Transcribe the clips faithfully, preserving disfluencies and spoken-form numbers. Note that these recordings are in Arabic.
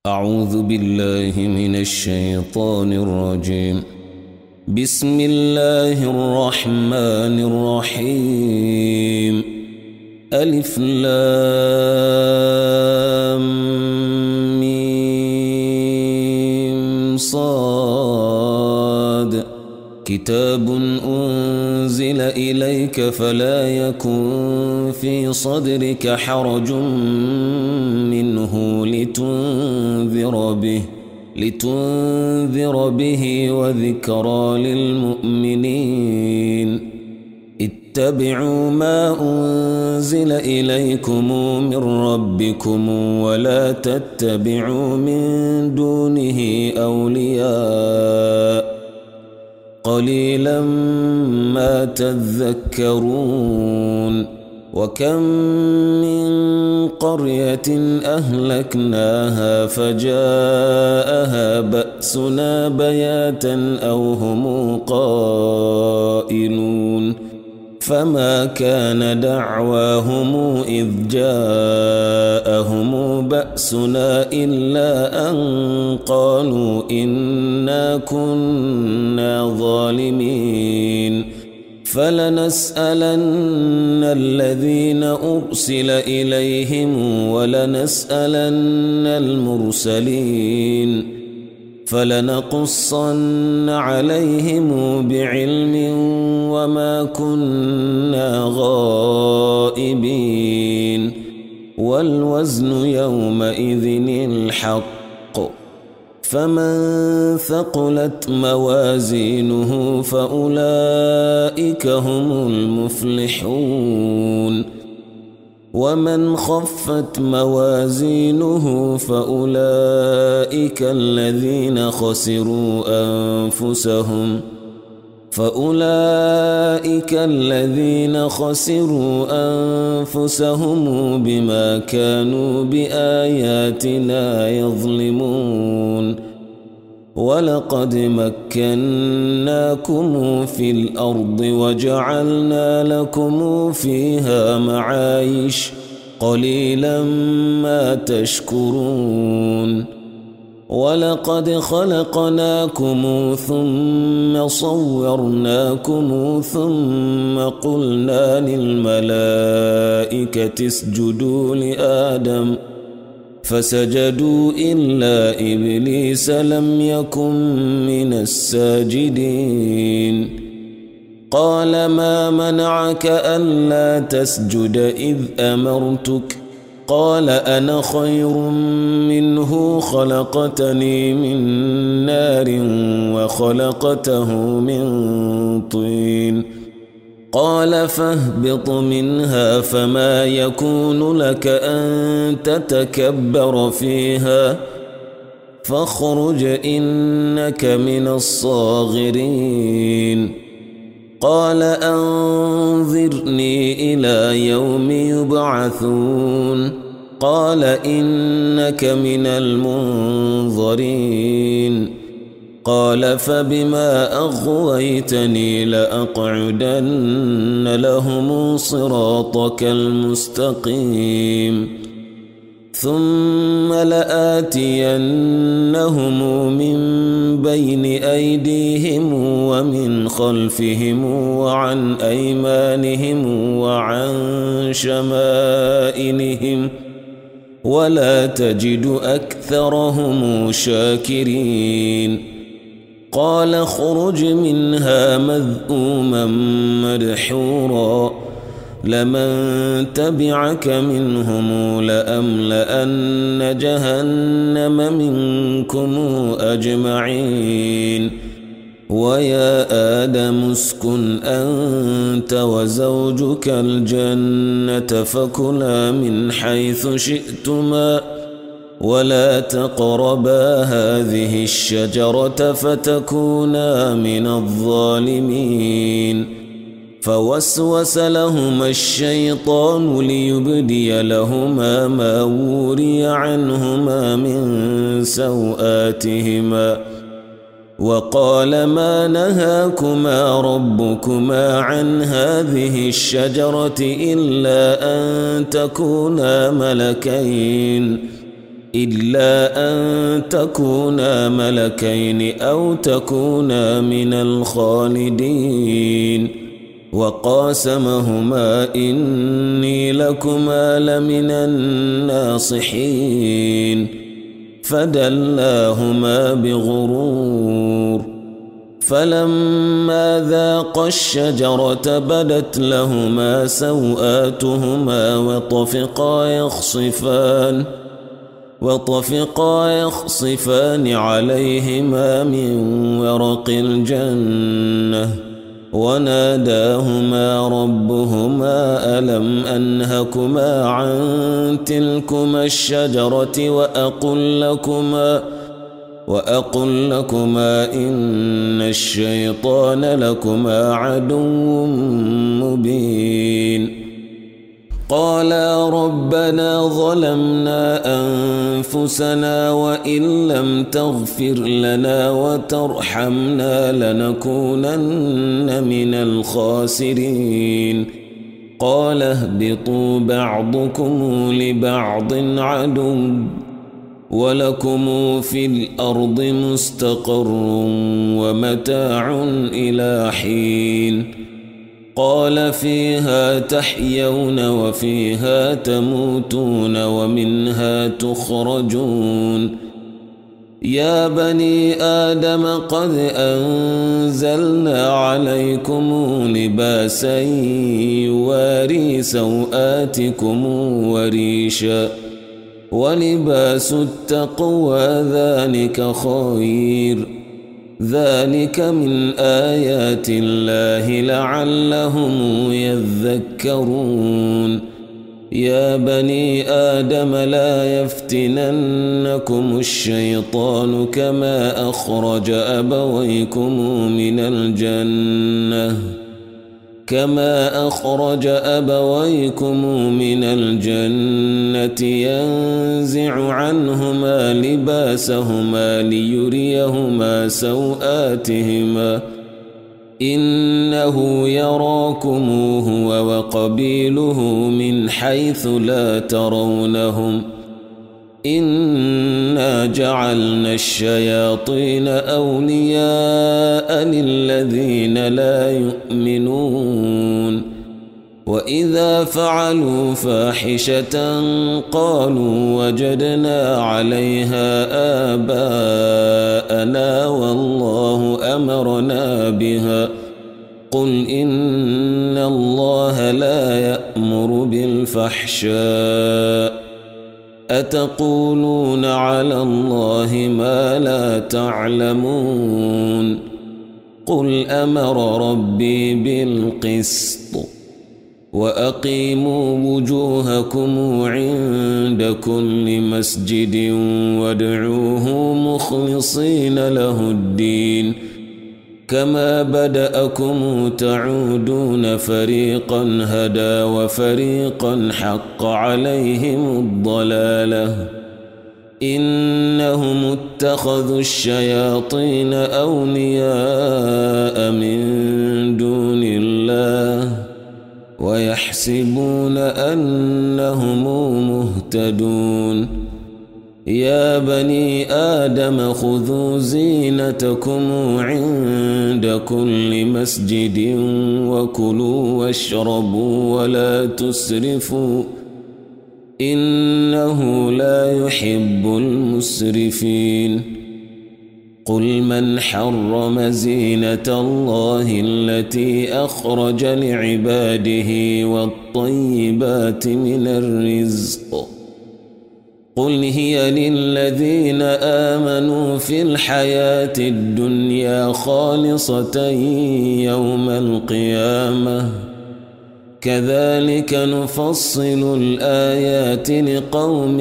أعوذ بالله من الشيطان الرجيم. بسم الله الرحمن الرحيم. ألف لام ميم صاد. كتاب أنزل إليك فلا يكن في صدرك حرج منه لتنذر به لتنذر به وذكرى للمؤمنين. اتبعوا ما أنزل إليكم من ربكم ولا تتبعوا من دونه أولياء قليلا ما تذكرون. وكم من قرية أهلكناها فجاءها بأسنا بياتا أو هم قائلون. فما كان دعواهم إذ جاءهم بأسنا إلا أن قالوا إنا كنا ظالمين. فلنسألن الذين أرسل إليهم ولنسألن المرسلين فلنقصن عليهم بعلم وما كنا غائبين. والوزن يومئذ الحق. فمن ثقلت موازينه فأولئك هم المفلحون. ومن خفت موازينه فأولئك الذين خسروا أنفسهم فأولئك الذين خسروا أنفسهم بما كانوا بآياتنا يظلمون. ولقد مكناكم في الأرض وجعلنا لكم فيها معايش قليلا ما تشكرون. ولقد خلقناكم ثم صورناكم ثم قلنا للملائكة اسجدوا لآدم فسجدوا إلا إبليس لم يكن من الساجدين. قال ما منعك ألا تسجد إذ أمرتك؟ قال أنا خير منه خلقتني من نار وخلقته من طين. قال فاهبط منها فما يكون لك أن تتكبر فيها فاخرج إنك من الصاغرين. قال أنظرني إلى يوم يبعثون. قال إنك من المنظرين. قال فبما أغويتني لأقعدن لهم صراطك المستقيم ثم لآتينهم من بين أيديهم ومن خلفهم وعن أيمانهم وعن شمائلهم ولا تجد أكثرهم شاكرين. قال اخرج منها مذءوما مدحورا لمن تبعك منهم لأملأن جهنم منكم أجمعين. ويا آدم اسكن أنت وزوجك الجنة فكلا من حيث شئتما ولا تقربا هذه الشجرة فتكونا من الظالمين. فوسوس لهما الشيطان ليبدي لهما ما وري عنهما من سوآتهما وقال ما نهاكما ربكما عن هذه الشجرة إلا أن تكونا ملكين إلا أن تكونا ملكين أو تكونا من الخالدين وقاسمهما إني لكما لمن الناصحين فدلاهما بغرور فلما ذاقا الشجرة بدت لهما سوآتهما وطفقا يخصفان وطفقا يخصفان عليهما من ورق الجنة وناداهما ربهما ألم أنهكما عن تلكما الشجرة وأقل لكما وأقل لكما إن الشيطان لكما عدو مبين قالا ربنا ظلمنا أنفسنا وإن لم تغفر لنا وترحمنا لنكونن من الخاسرين قال اهبطوا بعضكم لبعض عدو ولكم في الأرض مستقر ومتاع إلى حين قال فيها تحيون وفيها تموتون ومنها تخرجون يا بني آدم قد أنزلنا عليكم لباسا يواري سوآتكم وريشا ولباس التقوى ذلك خير ذلك من آيات الله لعلهم يذكرون يا بني آدم لا يفتننكم الشيطان كما أخرج أبويكم من الجنة كما أخرج أبويكم من الجنة ينزع عنهما لباسهما ليريهما سوآتهما إنه يراكم هو وقبيله من حيث لا ترونهم إنا جعلنا الشياطين أولياء للذين لا يؤمنون وإذا فعلوا فاحشة قالوا وجدنا عليها آباءنا والله أمرنا بها قل إن الله لا يأمر بالفحشاء أتقولون على الله ما لا تعلمون قل أمر ربي بالقسط وأقيموا وجوهكم عند كل مسجد وادعوه مخلصين له الدين كما بدأكم تعودون فريقا هدى وفريقا حق عليهم الضلالة إنهم اتخذوا الشياطين أولياء من دون الله ويحسبون أنهم مهتدون يا بني آدم خذوا زينتكم عند كل مسجد وكلوا واشربوا ولا تسرفوا إنه لا يحب المسرفين قل من حرم زينة الله التي أخرج لعباده والطيبات من الرزق قل هي للذين آمنوا في الحياة الدنيا خالصة يوم القيامة كذلك نفصل الآيات لقوم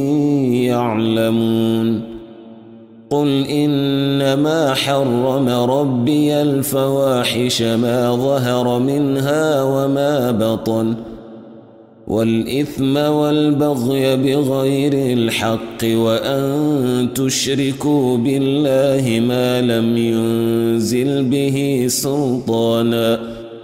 يعلمون قل إنما حرم ربي الفواحش ما ظهر منها وما بطن والإثم والبغي بغير الحق وأن تشركوا بالله ما لم ينزل به سلطانا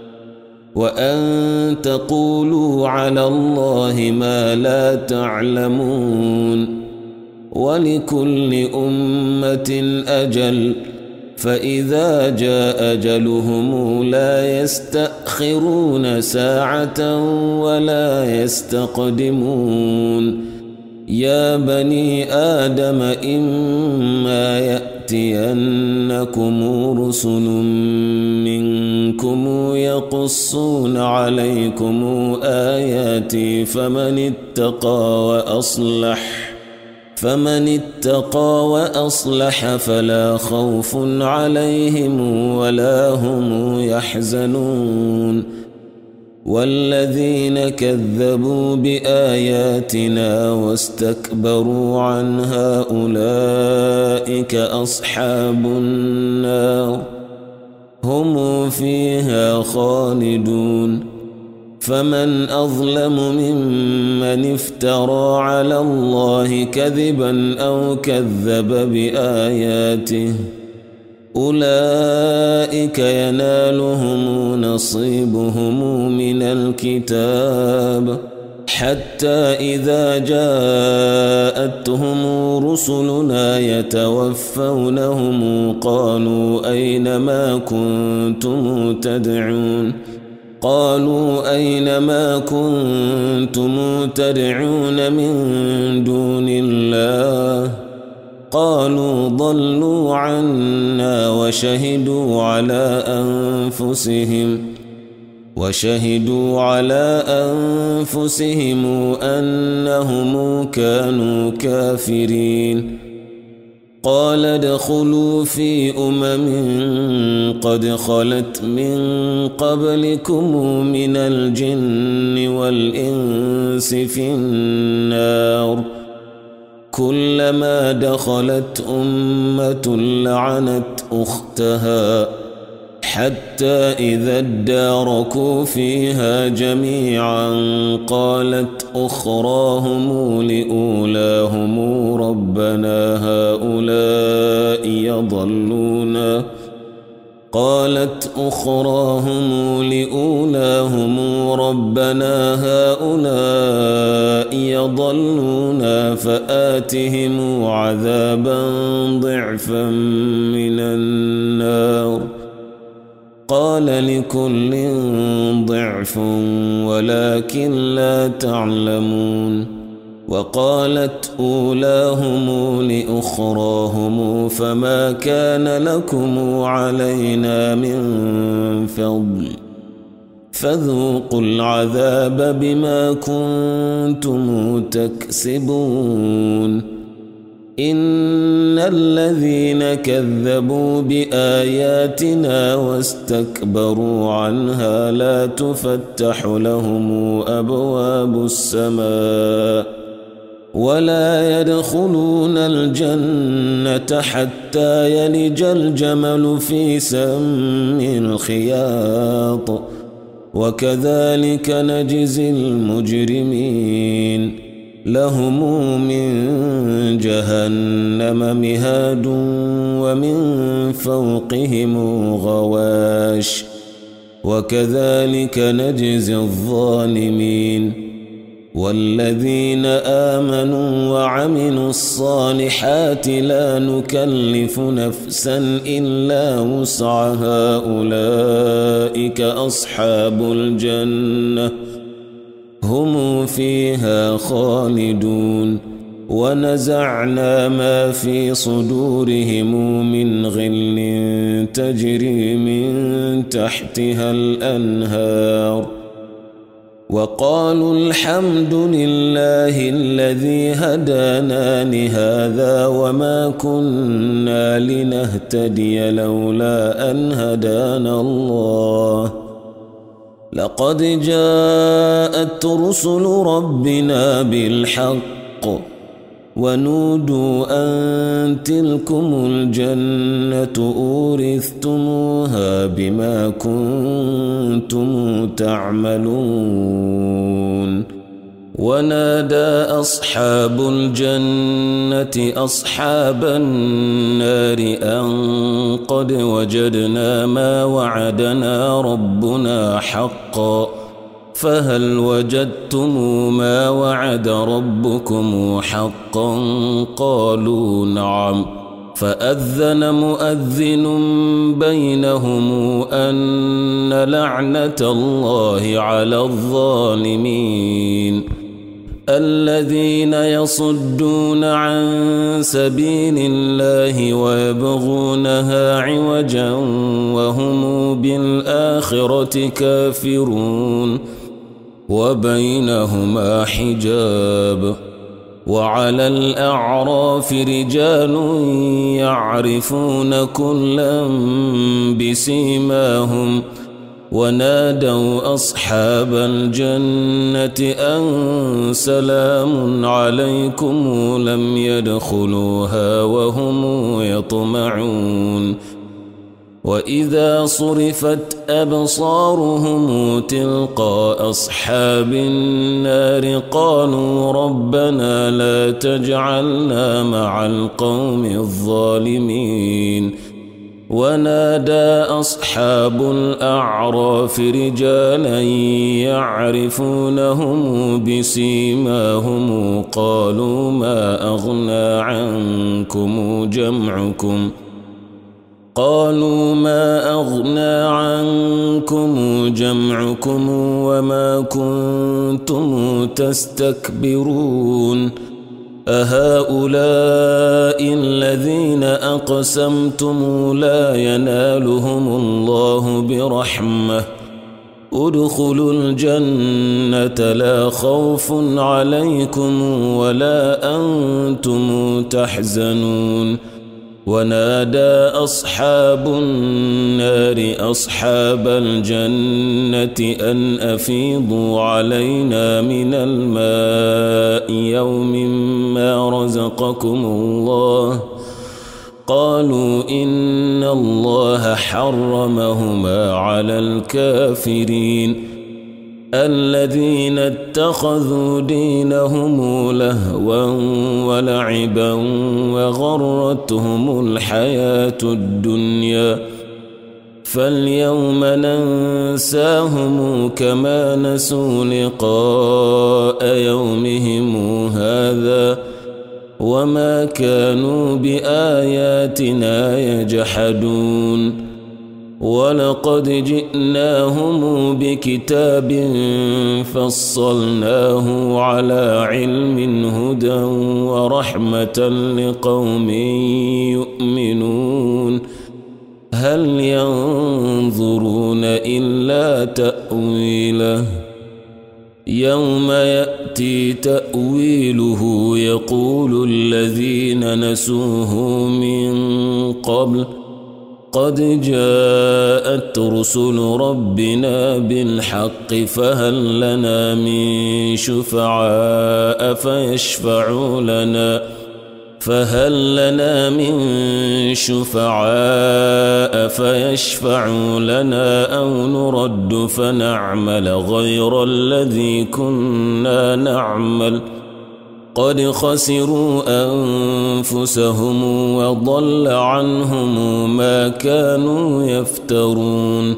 وأن تقولوا على الله ما لا تعلمون ولكل أمة أجل فإذا جاء أجلهم لا يستأخرون ساعة ولا يستقدمون يا بني آدم إما يأتينكم رسل منكم يقصون عليكم آياتي فمن اتقى وأصلح فمن اتقى وأصلح فلا خوف عليهم ولا هم يحزنون والذين كذبوا بآياتنا واستكبروا عنها أولئك أصحاب النار هم فيها خالدون فمن أظلم ممن افترى على الله كذبا أو كذب بآياته أولئك ينالهم نصيبهم من الكتاب حتى إذا جاءتهم رسلنا يتوفونهم قالوا أين ما كنتم تدعون قالوا أين ما كنتم تدعون من دون الله قالوا ضلوا عنا وشهدوا على أنفسهم وشهدوا على أنفسهم أنهم كانوا كافرين قال ادخلوا في أمم قد خلت من قبلكم من الجن والإنس في النار كلما دخلت أمة لعنت أختها حتى إذا اداركوا فيها جميعا قالت أخراهم لأولاهم ربنا هؤلاء يضلونا قالت أخراهم لأولاهم ربنا هؤلاء يضلونا فآتهم عذابا ضعفا من النار قال لكل ضعف ولكن لا تعلمون وقالت أولاهم لأخراهم فما كان لكم علينا من فضل فذوقوا العذاب بما كنتم تكسبون إن الذين كذبوا بآياتنا واستكبروا عنها لا تفتح لهم أبواب السماء ولا يدخلون الجنة حتى يلج الجمل في سم الخياط وكذلك نجزي المجرمين لهم من جهنم مهاد ومن فوقهم غواش وكذلك نجزي الظالمين والذين آمنوا وعملوا الصالحات لا نكلف نفسا إلا وسعها أولئك أصحاب الجنة هم فيها خالدون ونزعنا ما في صدورهم من غل تجري من تحتها الأنهار وقالوا الحمد لله الذي هدانا لهذا وما كنا لنهتدي لولا أن هدانا الله لقد جاءت رسل ربنا بالحق ونودوا أن تلكم الجنة أورثتموها بما كنتم تعملون ونادى أصحاب الجنة أصحاب النار أن قد وجدنا ما وعدنا ربنا حقا فهل وجدتم ما وعد ربكم حقا قالوا نعم فأذن مؤذن بينهم أن لعنة الله على الظالمين الذين يصدون عن سبيل الله ويبغونها عوجا وهم بالآخرة كافرون وبينهما حجاب وعلى الأعراف رجال يعرفون كلا بسيماهم ونادوا أصحاب الجنة أن سلام عليكم لم يدخلوها وهم يطمعون وإذا صرفت أبصارهم تلقاء أصحاب النار قالوا ربنا لا تجعلنا مع القوم الظالمين ونادى أصحاب الأعراف رجالا يعرفونهم بسيماهم قالوا ما أغنى عنكم جمعكم قالوا ما أغنى عنكم جمعكم وما كنتم تستكبرون أهؤلاء الذين أقسمتم لا ينالهم الله برحمة ادخلوا الجنة لا خوف عليكم ولا أنتم تحزنون ونادى أصحاب النار أصحاب الجنة أن أفيضوا علينا من الماء يوم ما رزقكم الله قالوا إن الله حرمهما على الكافرين الذين اتخذوا دينهم لهوا ولعبا وغرتهم الحياة الدنيا فاليوم ننساهم كما نسوا لقاء يومهم هذا وما كانوا بآياتنا يجحدون ولقد جئناهم بكتاب فصلناه على علم هدى ورحمة لقوم يؤمنون هل ينظرون إلا تأويله يوم يأتي تأويله يقول الذين نسوه من قبل قد جاءت رسل ربنا بالحق فهل لنا من شفعاء فيشفعوا لنا فهل لنا من شفعاء فيشفعوا لنا أو نرد فنعمل غير الذي كنا نعمل قد خسروا أنفسهم وضل عنهم ما كانوا يفترون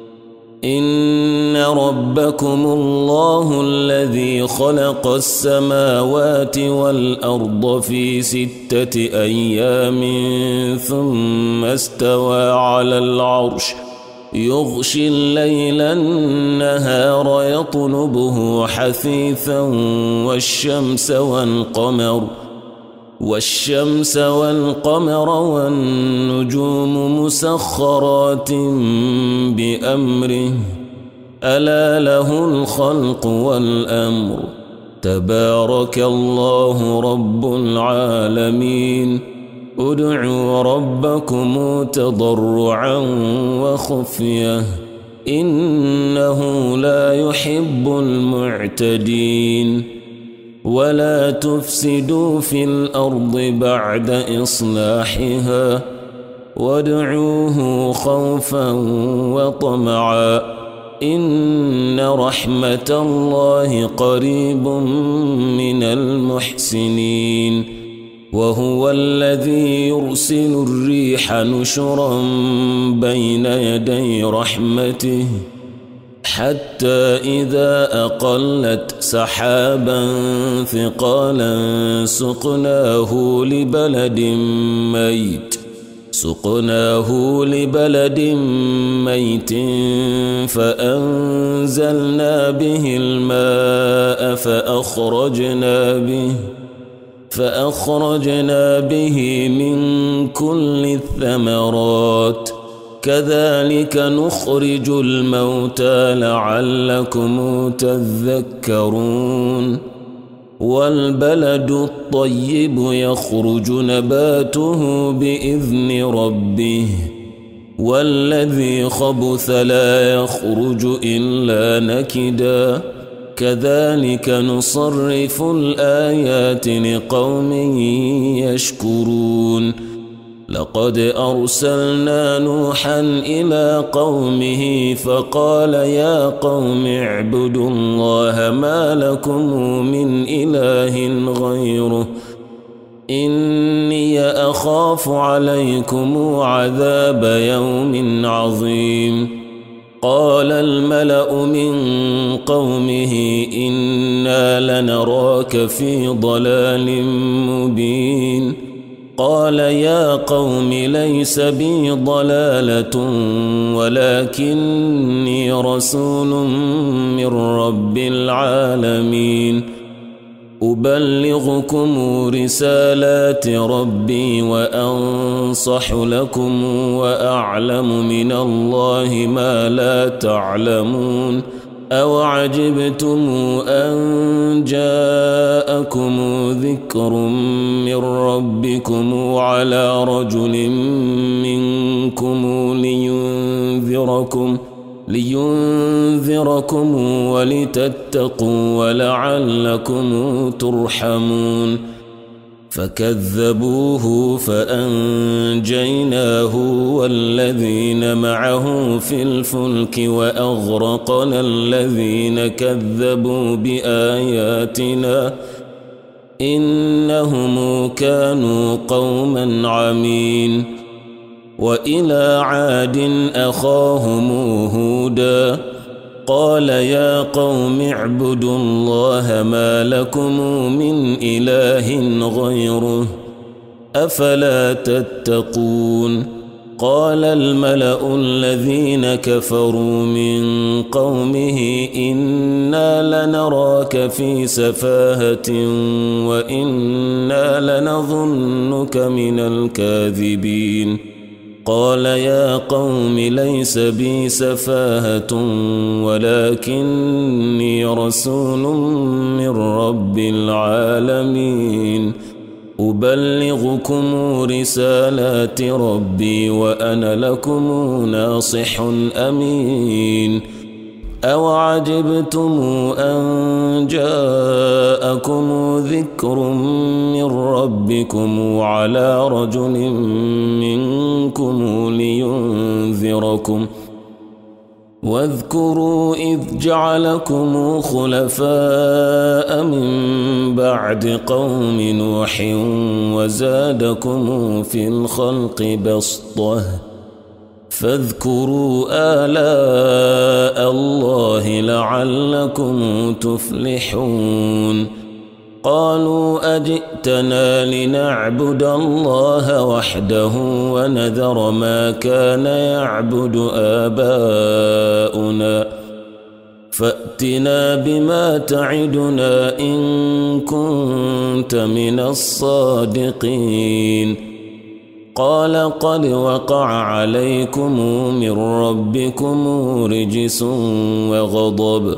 إن ربكم الله الذي خلق السماوات والأرض في ستة أيام ثم استوى على العرش يغشي الليل النهار يطلبه حثيثا والشمس والقمر والشمس والقمر والنجوم مسخرات بأمره ألا له الخلق والأمر تبارك الله رب العالمين ادعوا ربكم تضرعا وخفية إنه لا يحب المعتدين ولا تفسدوا في الأرض بعد إصلاحها وادعوه خوفا وطمعا إن رحمة الله قريب من المحسنين وهو الذي يرسل الريح نشرا بين يدي رحمته حتى إذا أقلت سحابا ثقالا سقناه لبلد ميت سقناه لبلد ميت فأنزلنا به الماء فأخرجنا به فأخرجنا به من كل الثمرات كذلك نخرج الموتى لعلكم تذكرون والبلد الطيب يخرج نباته بإذن ربه والذي خبث لا يخرج إلا نكدا كذلك نصرف الآيات لقوم يشكرون لقد أرسلنا نوحا إلى قومه فقال يا قوم اعبدوا الله ما لكم من إله غيره إني أخاف عليكم عذاب يوم عظيم قال الملأ من قومه إنا لنراك في ضلال مبين قال يا قوم ليس بي ضلالة ولكني رسول من رب العالمين أبلغكم رسالات ربي وأنصح لكم وأعلم من الله ما لا تعلمون أوعجبتم أن جاءكم ذكر من ربكم على رجل منكم لينذركم لينذركم ولتتقوا ولعلكم ترحمون فكذبوه فأنجيناه والذين معه في الفلك وأغرقنا الذين كذبوا بآياتنا إنهم كانوا قوما عمين وإلى عاد أخاهم هودا قال يا قوم اعبدوا الله ما لكم من إله غيره أفلا تتقون قال الملأ الذين كفروا من قومه إنا لنراك في سفاهة وإنا لنظنك من الكاذبين قال يا قوم ليس بي سفاهة ولكني رسول من رب العالمين أبلغكم رسالات ربي وأنا لكم ناصح أمين أوعجبتم أن جاءكم ذكر من ربكم على رجل منكم لينذركم واذكروا إذ جعلكم خلفاء من بعد قوم نوح وزادكم في الخلق بسطة فاذكروا آلاء الله لعلكم تفلحون قالوا أجئتنا لنعبد الله وحده ونذر ما كان يعبد آباؤنا فأتنا بما تعدنا إن كنت من الصادقين قال قد وقع عليكم من ربكم رجس وغضب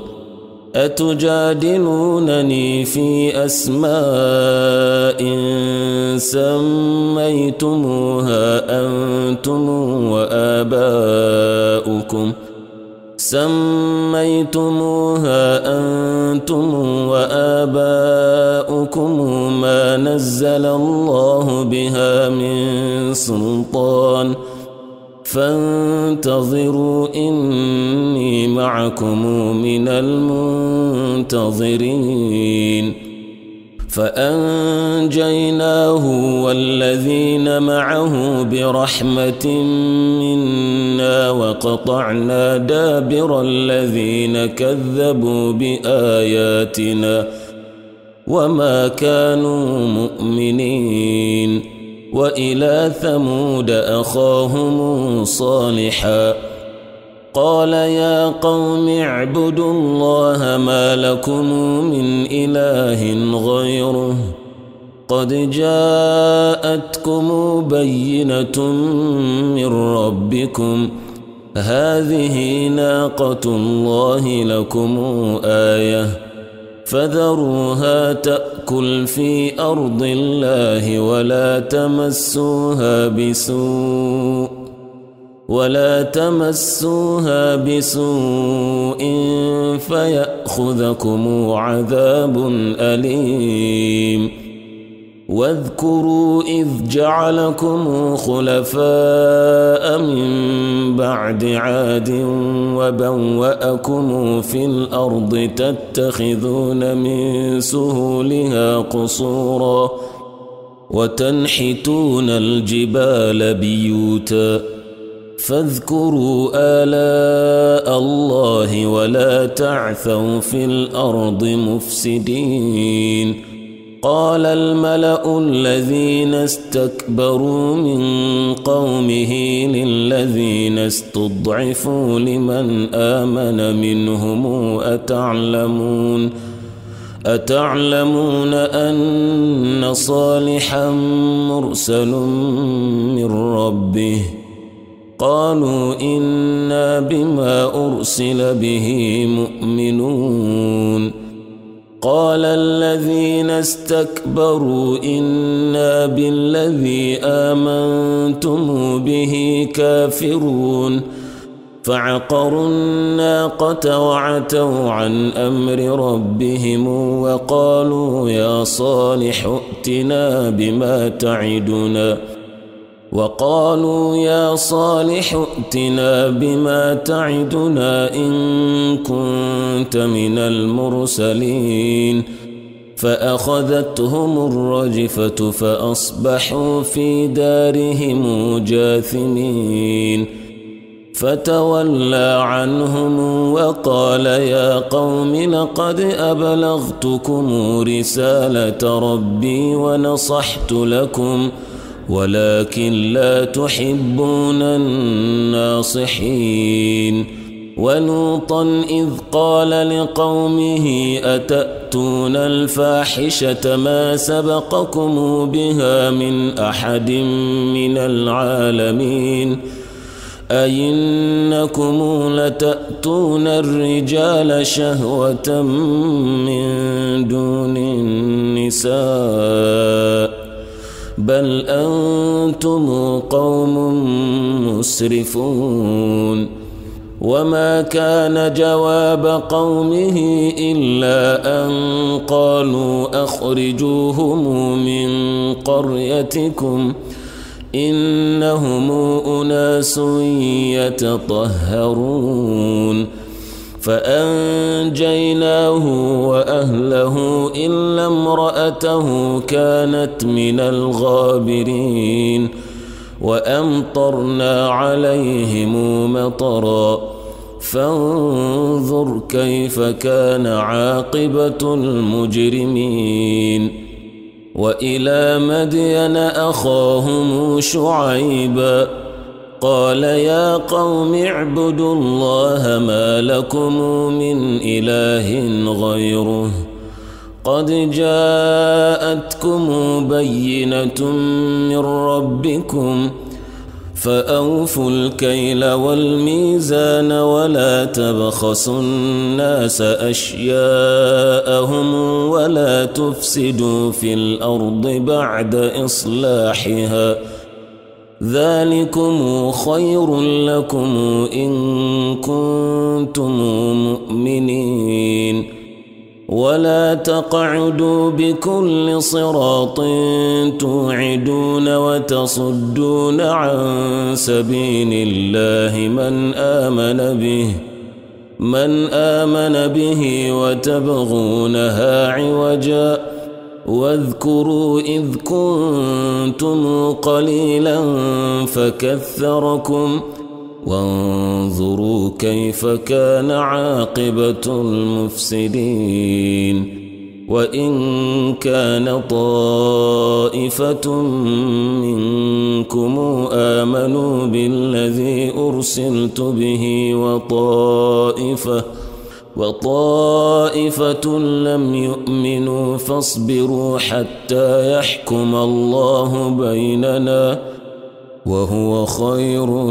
أتجادلونني في أسماء سميتموها أنتم وآباؤكم سميتموها أنتم وآباؤكم ما نزل الله بها من سلطان فانتظروا إني معكم من المنتظرين فأنجيناه والذين معه برحمة منا وقطعنا دابر الذين كذبوا بآياتنا وما كانوا مؤمنين. وإلى ثمود أخاهم صالحا قال يا قوم اعبدوا الله ما لكم من إله غيره قد جاءتكم بينة من ربكم هذه ناقة الله لكم آية فذروها تأكل في أرض الله ولا تمسوها بسوء ولا تمسوها بسوء فيأخذكم عذاب أليم. واذكروا إذ جعلكم خلفاء من بعد عاد وبوأكم في الأرض تتخذون من سهولها قصورا وتنحتون الجبال بيوتا فاذكروا آلاء الله ولا تعثوا في الأرض مفسدين. قال الملأ الذين استكبروا من قومه للذين استضعفوا لمن آمن منهم أتعلمون أتعلمون أن صالحا مرسل من ربه قالوا إنا بما أرسل به مؤمنون. قال الذين استكبروا إنا بالذي آمنتم به كافرون فعقروا الناقة وعتوا عن أمر ربهم وقالوا يا صالح ائتنا بما تعدنا وقالوا يا صالح ائتنا بما تعدنا إن كنت من المرسلين. فأخذتهم الرجفة فأصبحوا في دارهم جاثمين. فتولى عنهم وقال يا قوم لقد أبلغتكم رسالة ربي ونصحت لكم ولكن لا تحبون الناصحين. ولوطا إذ قال لقومه أتأتون الفاحشة ما سبقكم بها من أحد من العالمين أئنكم لتأتون الرجال شهوة من دون النساء بل أنتم قوم مسرفون. وما كان جواب قومه إلا أن قالوا أخرجوهم من قريتكم إنهم أناس يتطهرون. فأنجيناه وأهله إلا امرأته كانت من الغابرين. وأمطرنا عليهم مطرا فانظر كيف كان عاقبة المجرمين. وإلى مدين أخاهم شعيبا قال يا قوم اعبدوا الله ما لكم من إله غيره قد جاءتكم بينة من ربكم فأوفوا الكيل والميزان ولا تبخسوا الناس أشياءهم ولا تفسدوا في الأرض بعد إصلاحها ذلكم خير لكم إن كنتم مؤمنين. ولا تقعدوا بكل صراط توعدون وتصدون عن سبيل الله من آمن به من آمن به وتبغونها عوجا واذكروا إذ كنتم قليلا فكثركم وانظروا كيف كان عاقبة المفسدين وإن كان طائفة منكم آمنوا بالذي أرسلت به وطائفة وطائفة لم يؤمنوا فاصبروا حتى يحكم الله بيننا وهو خير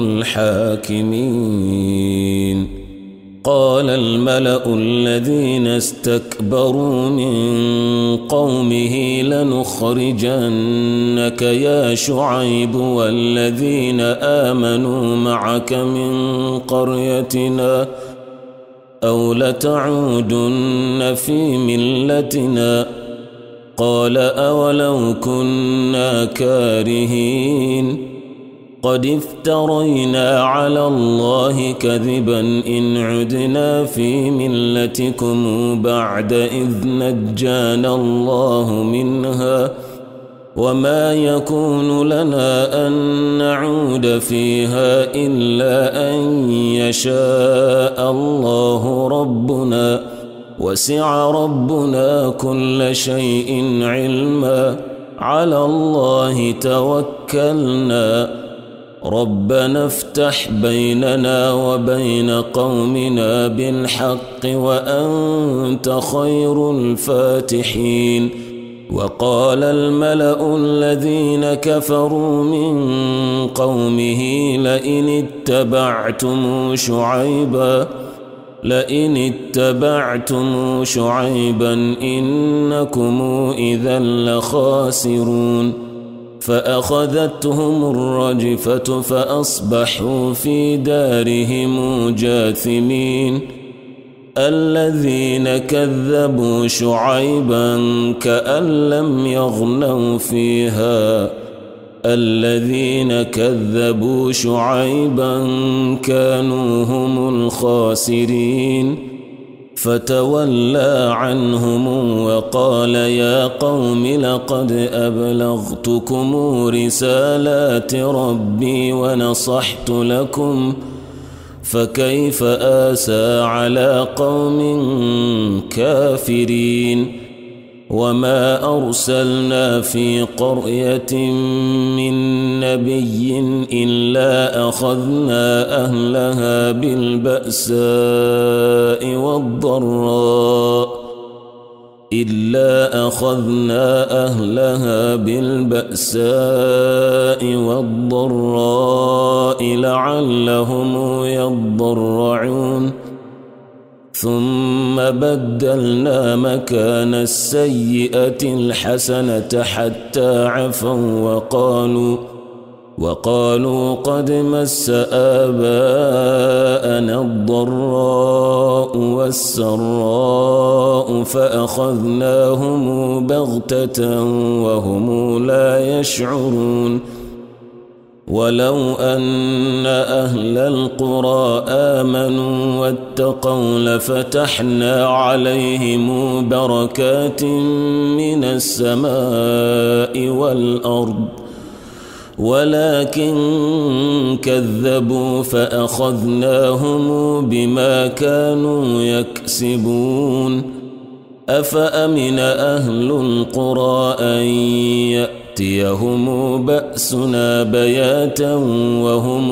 الحاكمين. قال الملأ الذين استكبروا من قومه لنخرجنك يا شعيب والذين آمنوا معك من قريتنا أو لتعودن في ملتنا قال أولو كنا كارهين قد افترينا على الله كذبا إن عدنا في ملتكم بعد إذ نجانا الله منها وما يكون لنا أن نعود فيها إلا أن يشاء الله ربنا وسع ربنا كل شيء علما على الله توكلنا ربنا افتح بيننا وبين قومنا بالحق وأنت خير الفاتحين. وقال الملأ الذين كفروا من قومه لئن اتبعتم شعيبا لئن اتبعتم شعيبا إنكم إذا لخاسرون فأخذتهم الرجفة فأصبحوا في دارهم جاثمين. الذين كذبوا شعيبا كأن لم يغنوا فيها الذين كذبوا شعيبا كانوا هم الخاسرين فتولى عنهم وقال يا قوم لقد أبلغتكم رسالات ربي ونصحت لكم فكيف آسى على قوم كافرين. وما أرسلنا في قرية من نبي إلا أخذنا أهلها بالبأساء والضراء إلا أخذنا أهلها بالبأساء والضراء لعلهم يضرعون ثم بدلنا مكان السيئة الحسنة حتى عفوا وقالوا وقالوا قد مس آباءنا الضراء والسراء فأخذناهم بغتة وهم لا يشعرون. ولو أن أهل القرى آمنوا واتقوا لفتحنا عليهم بركات من السماء والأرض ولكن كذبوا فأخذناهم بما كانوا يكسبون. أفأمن أهل القرى أن يأتيهم بأسنا بياتا وهم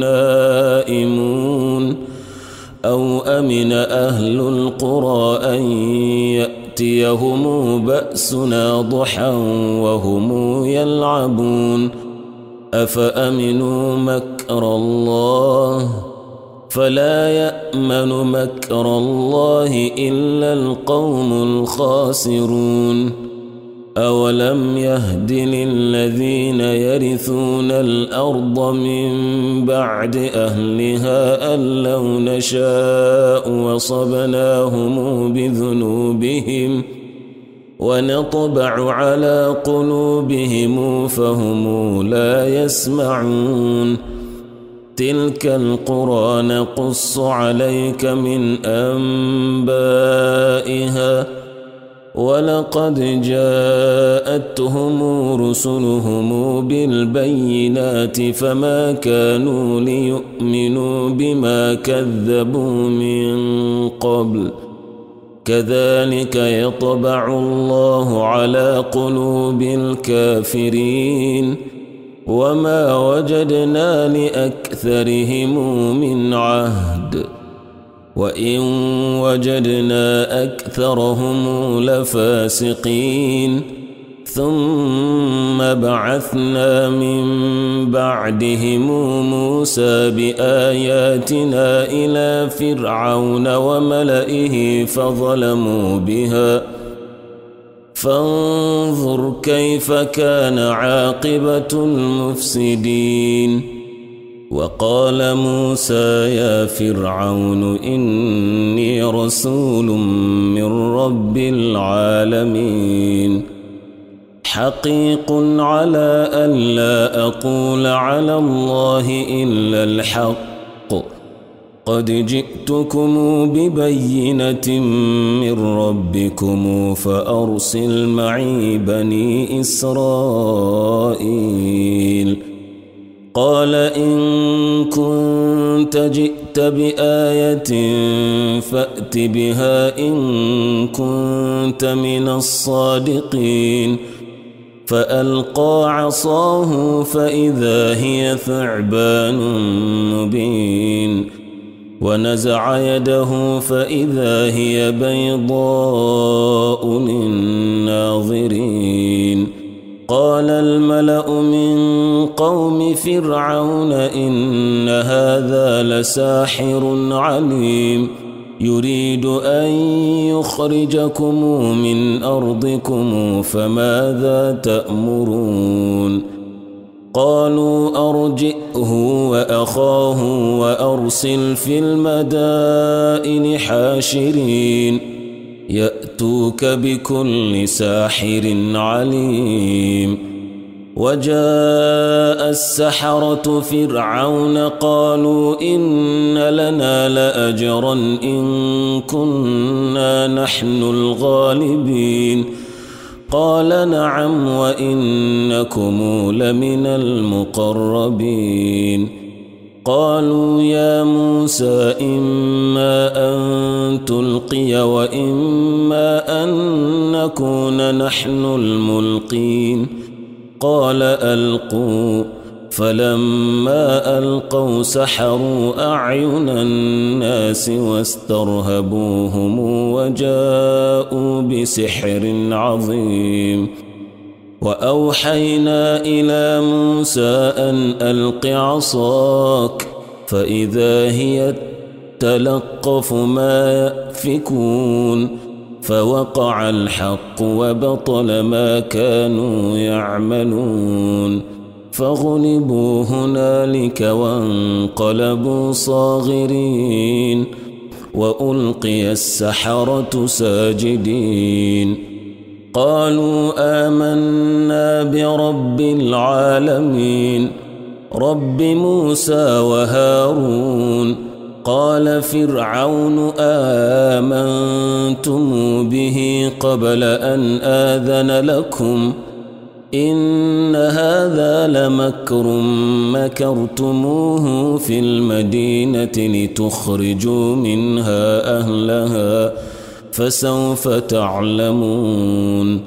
نائمون أو أمن أهل القرى أن يأتيهم بأسنا ضحى وهم يلعبون. أفأمنوا مكر الله فلا يأمن مكر الله إلا القوم الخاسرون. أولم يهد للذين يرثون الأرض من بعد أهلها أن لو نشاء وصبناهم بذنوبهم ونطبع على قلوبهم فهم لا يسمعون. تلك القرى نقص عليك من أنبائها ولقد جاءتهم رسلهم بالبينات فما كانوا ليؤمنوا بما كذبوا من قبل كذلك يطبع الله على قلوب الكافرين وما وجدنا لأكثرهم من عهد وإن وجدنا أكثرهم لفاسقين ثم بعثنا من بعدهم موسى بآياتنا إلى فرعون وملئه فظلموا بها فانظر كيف كان عاقبة المفسدين وقال موسى يا فرعون إني رسول من رب العالمين حقيق على ألا أقول على الله إلا الحق قد جئتكم ببينة من ربكم فأرسل معي بني إسرائيل قال إن كنت جئت بآية فأت بها إن كنت من الصادقين فألقى عصاه فإذا هي ثعبان مبين ونزع يده فإذا هي بيضاء للناظرين قال الملأ من قوم فرعون إن هذا لساحر عليم يريد أن يخرجكم من أرضكم فماذا تأمرون قالوا أرجئه وأخاه وأرسل في المدائن حاشرين يأتوك بكل ساحر عليم وجاء السحرة فرعون قالوا إن لنا لأجرا إن كنا نحن الغالبين قال نعم وإنكم لمن المقربين قالوا يا موسى إما أن تلقي وإما أن نكون نحن الملقين قال ألقوا فلما ألقوا سحروا أعين الناس واسترهبوهم وجاءوا بسحر عظيم وأوحينا إلى موسى أن ألق عصاك فإذا هي تلقف ما يأفكون فوقع الحق وبطل ما كانوا يعملون فغلبوا هنالك وانقلبوا صاغرين وألقي السحرة ساجدين قالوا آمنا برب العالمين رب موسى وهارون قال فرعون آمنتم به قبل أن آذن لكم إن هذا لمكر مكرتموه في المدينة لتخرجوا منها أهلها فسوف تعلمون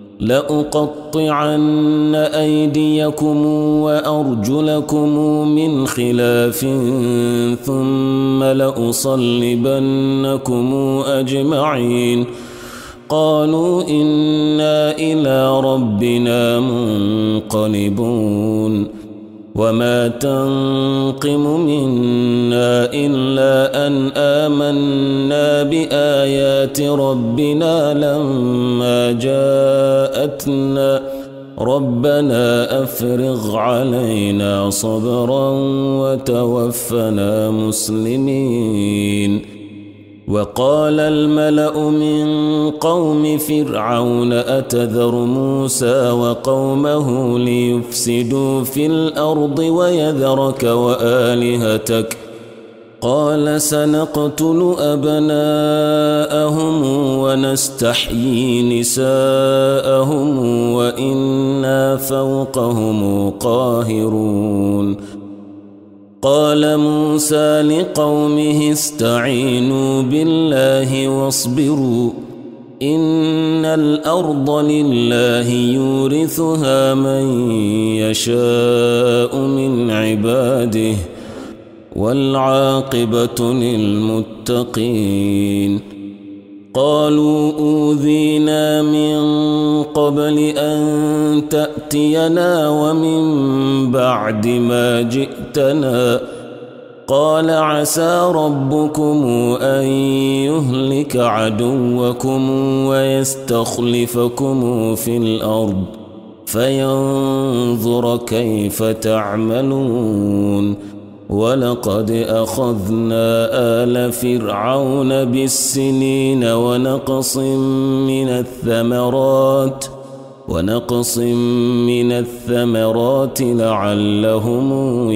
لأقطعن أيديكم وأرجلكم من خلاف ثم لأصلبنكم أجمعين قالوا إنا إلى ربنا منقلبون وما تنقم منا إلا أن آمنا بآيات ربنا لما جاءتنا ربنا أفرغ علينا صبرا وتوفنا مسلمين وقال الملأ من قوم فرعون أتذر موسى وقومه ليفسدوا في الأرض ويذرك وآلهتك قال سنقتل أبناءهم ونستحيي نساءهم وإنا فوقهم قاهرون قال موسى لقومه استعينوا بالله واصبروا إن الأرض لله يورثها من يشاء من عباده والعاقبة للمتقين قالوا أوذينا من قبل أن تأتينا ومن بعد ما جئتنا قال عسى ربكم أن يهلك عدوكم ويستخلفكم في الأرض فينظر كيف تعملون ولقد أخذنا آل فرعون بالسنين ونقص من الثمرات ونقص من الثمرات لعلهم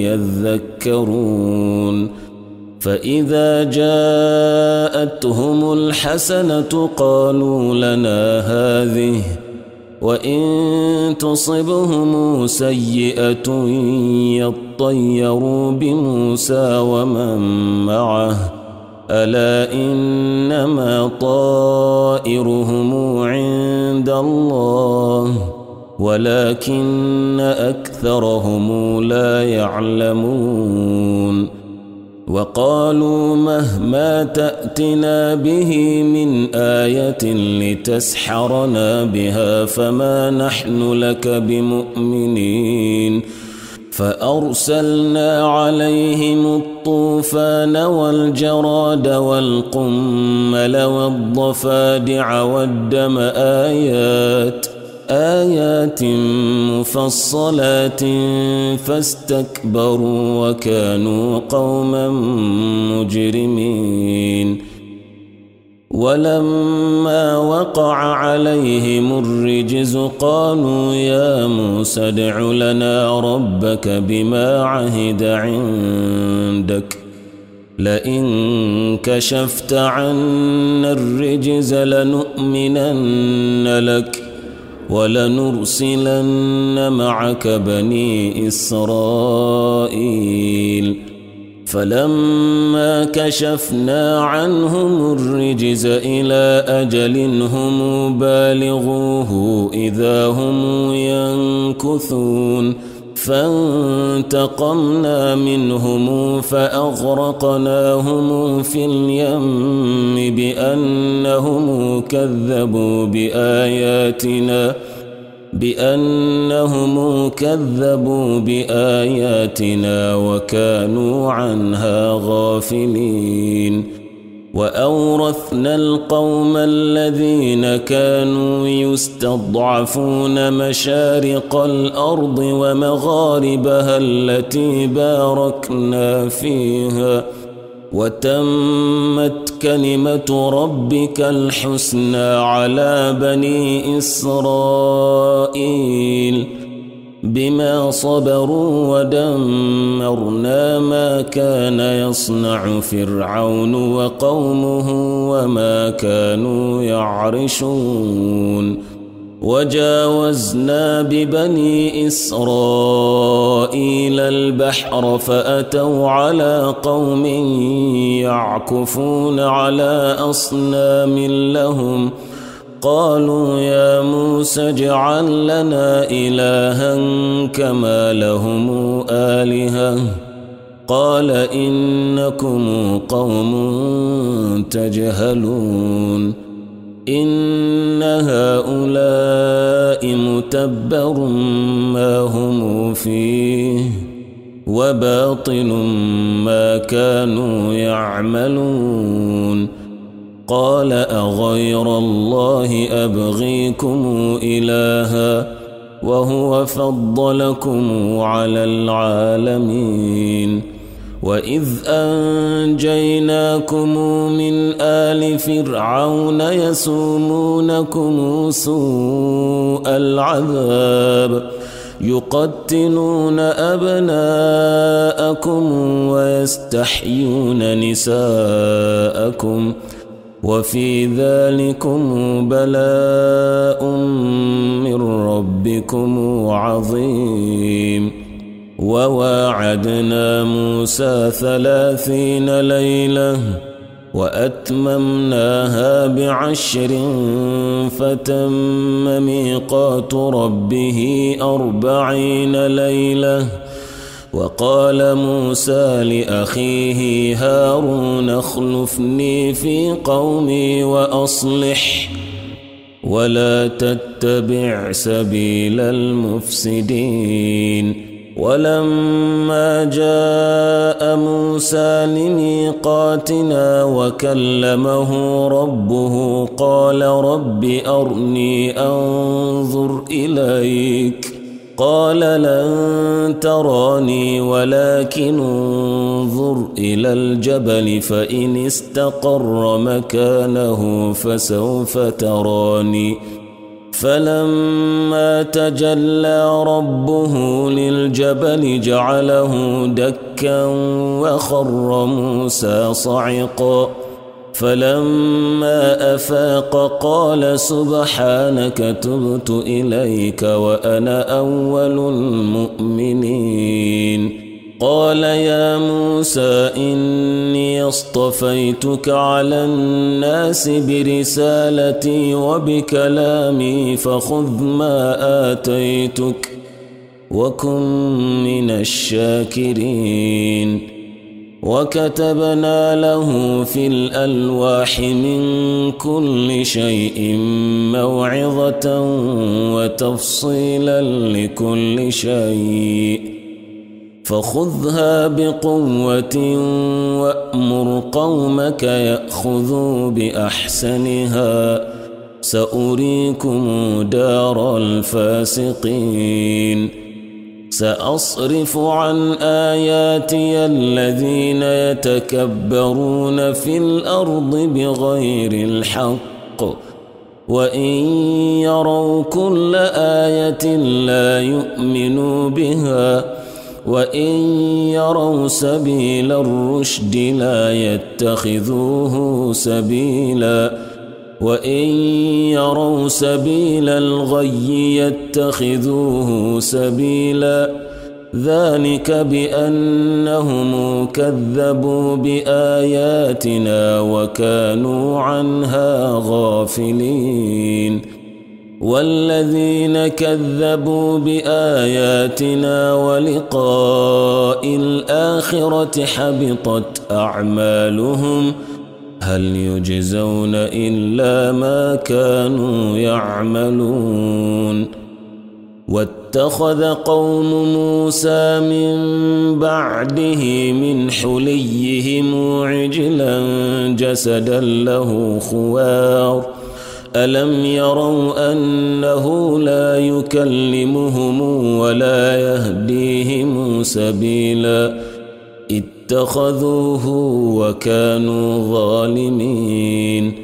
يذكرون فإذا جاءتهم الحسنة قالوا لنا هذه وإن تصبهم سيئة يطيروا بموسى ومن معه ألا إنما طائرهم عند الله ولكن أكثرهم لا يعلمون وقالوا مهما تأتنا به من آية لتسحرنا بها فما نحن لك بمؤمنين فأرسلنا عليهم الطوفان والجراد والقمل والضفادع والدم آيات آيات مفصلات فاستكبروا وكانوا قوما مجرمين ولما وقع عليهم الرجز قالوا يا موسى ادع لنا ربك بما عهد عندك لئن كشفت عنا الرجز لنؤمنن لك ولنرسلن معك بني إسرائيل فلما كشفنا عنهم الرجز إلى أجل هم بالغوه إذا هم ينكثون فانتقمنا منهم فأغرقناهم في اليم بأنهم كذبوا بآياتنا بأنهم كذبوا بآياتنا وكانوا عنها غافلين وأورثنا القوم الذين كانوا يستضعفون مشارق الأرض ومغاربها التي باركنا فيها وتمت كلمة ربك الحسنى على بني إسرائيل بما صبروا ودمرنا ما كان يصنع فرعون وقومه وما كانوا يعرشون وجاوزنا ببني إسرائيل البحر فأتوا على قوم يعكفون على أصنام لهم قالوا يا موسى اجعل لنا إلها كما لهم آلهة قال إنكم قوم تجهلون إن هؤلاء متبر ما هم فيه وباطل ما كانوا يعملون قال أغير الله أبغيكم إلها وهو فضلكم على العالمين وإذ أنجيناكم من آل فرعون يسومونكم سوء العذاب يقتلون أبناءكم ويستحيون نساءكم وفي ذلكم بلاء من ربكم عظيم. وواعدنا موسى ثلاثين ليلة وأتممناها بعشر فتم ميقات ربه أربعين ليلة. وقال موسى لأخيه هارون اخلفني في قومي وأصلح ولا تتبع سبيل المفسدين. ولما جاء موسى لميقاتنا وكلمه ربه قال رب أرني أنظر إليك قال لن تراني ولكن انظر إلى الجبل فإن استقر مكانه فسوف تراني. فلما تجلى ربه للجبل جعله دكا وخر موسى صعقا. فلما أفاق قال سبحانك تبت إليك وأنا أول المؤمنين. قال يا موسى إني اصطفيتك على الناس برسالتي وبكلامي فخذ ما آتيتك وكن من الشاكرين. وكتبنا له في الألواح من كل شيء موعظة وتفصيلا لكل شيء فخذها بقوة وأمر قومك يأخذوا بأحسنها سأريكم دار الفاسقين. سأصرف عن آياتي الذين يتكبرون في الأرض بغير الحق وإن يروا كل آية لا يؤمنوا بها وإن يروا سبيل الرشد لا يتخذوه سبيلا وإن يروا سبيل الغي يتخذوه سبيلا. ذلك بأنهم كذبوا بآياتنا وكانوا عنها غافلين. والذين كذبوا بآياتنا ولقاء الآخرة حبطت أعمالهم هل يجزون إلا ما كانوا يعملون. واتخذ قوم موسى من بعده من حليهم عجلا جسدا له خوار ألم يروا أنه لا يكلمهم ولا يهديهم سبيلا اتخذوه وكانوا ظالمين.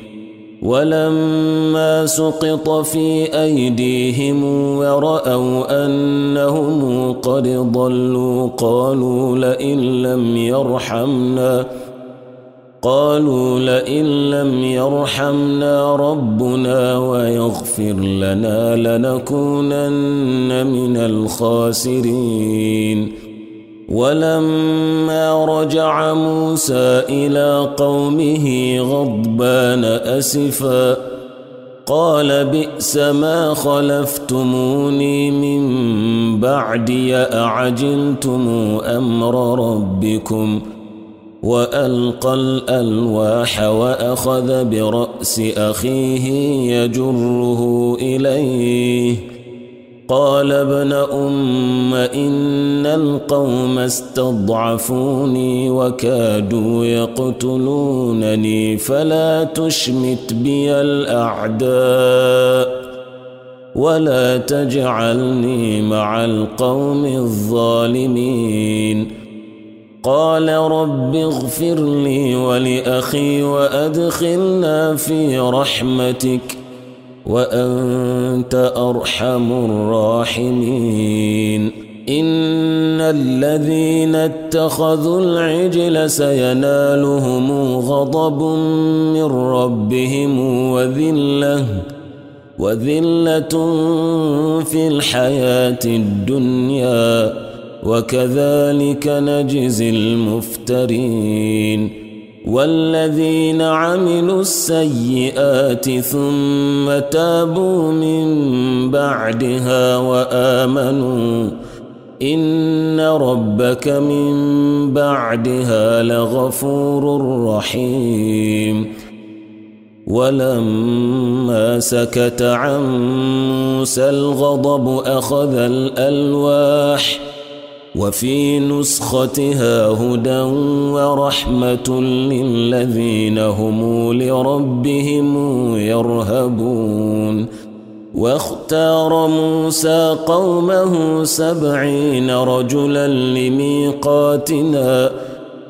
ولما سقط في أيديهم ورأوا أنهم قد ضلوا قالوا لئن لم يرحمنا قالوا لئن لم يرحمنا ربنا ويغفر لنا لنكونن من الخاسرين. ولما رجع موسى إلى قومه غضبان أسفا قال بئس ما خلفتموني من بعدي أعجلتم أمر ربكم. وألقى الألواح وأخذ برأس أخيه يجره إليه قال ابن أم إن القوم استضعفوني وكادوا يقتلونني فلا تشمت بي الأعداء ولا تجعلني مع القوم الظالمين. قال رب اغفر لي ولأخي وأدخلنا في رحمتك وأنت أرحم الراحمين إن الذين اتخذوا العجل سينالهم غضب من ربهم وذلة وذلة في الحياة الدنيا وكذلك نجزي المفترين والذين عملوا السيئات ثم تابوا من بعدها وآمنوا إن ربك من بعدها لغفور رحيم ولما سكت عن موسى الغضب أخذ الألواح وفي نسختها هدى ورحمة للذين هم لربهم يرهبون واختار موسى قومه سبعين رجلا لميقاتنا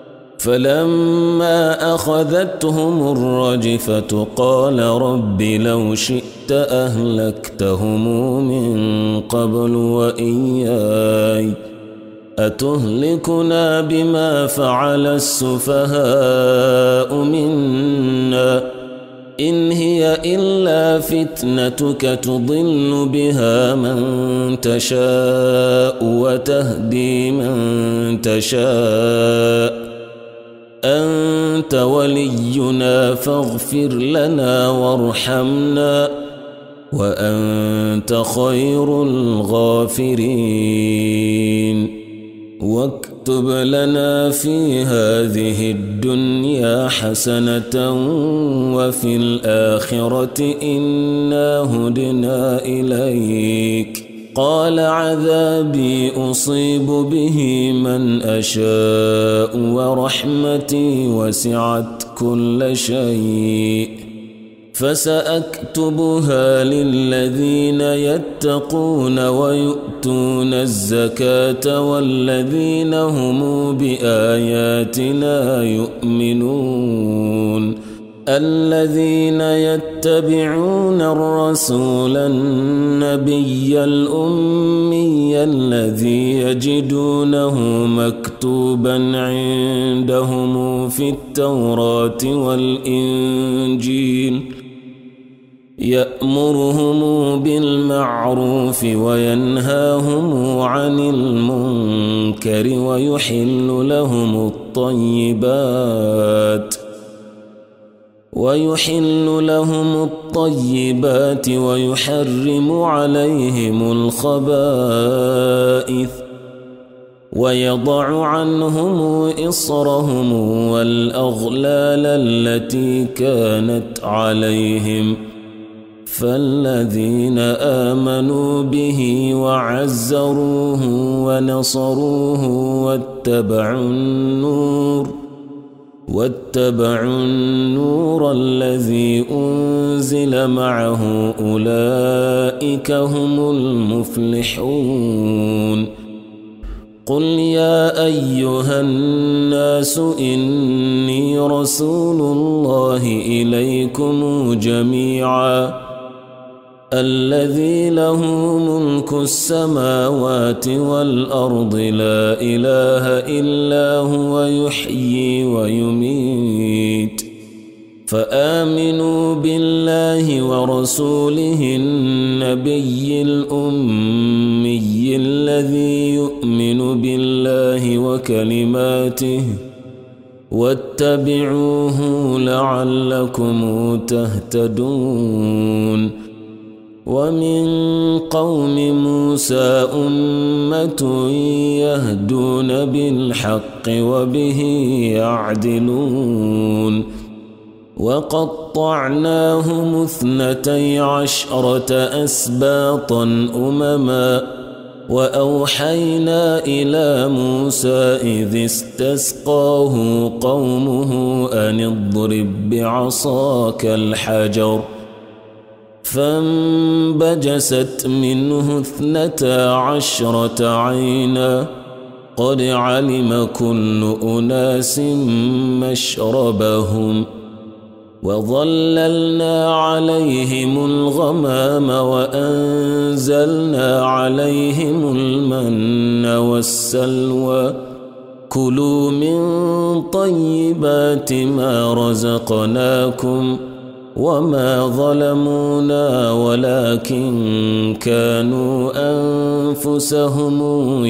فلما أخذتهم الرجفة قال رب لو شئت أهلكتهم من قبل وإياي أتهلكنا بما فعل السفهاء منا إن هي إلا فتنتك تضل بها من تشاء وتهدي من تشاء أنت ولينا فاغفر لنا وارحمنا وأنت خير الغافرين واكتب لنا في هذه الدنيا حسنة وفي الآخرة إنا هدنا إليك قال عذابي أصيب به من أشاء ورحمتي وسعت كل شيء فسأكتبها للذين يتقون ويؤتون الزكاة والذين هم بآياتنا يؤمنون الذين يتبعون الرسول النبي الأمي الذي يجدونه مكتوبا عندهم في التوراة والإنجيل يأمرهم بالمعروف وينهاهم عن المنكر ويحل لهم الطيبات ويحل لهم الطيبات ويحرم عليهم الخبائث ويضع عنهم إصرهم والأغلال التي كانت عليهم فالذين آمنوا به وعزروه ونصروه واتبعوا النور واتبعوا النور الذي أنزل معه أولئك هم المفلحون قل يا أيها الناس إني رسول الله إليكم جميعا الذي له ملك السماوات والأرض لا إله إلا هو يحيي ويميت فآمنوا بالله ورسوله النبي الأمي الذي يؤمن بالله وكلماته واتبعوه لعلكم تهتدون ومن قوم موسى أمة يهدون بالحق وبه يعدلون وقطعناهم اثنتي عشرة أسباطا أمما وأوحينا إلى موسى إذ استسقاه قومه أن اضرب بعصاك الحجر فانبجست منه اثنتا عشرة عينا قد علم كل أناس مشربهم وظللنا عليهم الغمام وأنزلنا عليهم المن والسلوى كلوا من طيبات ما رزقناكم وما ظلمونا ولكن كانوا أنفسهم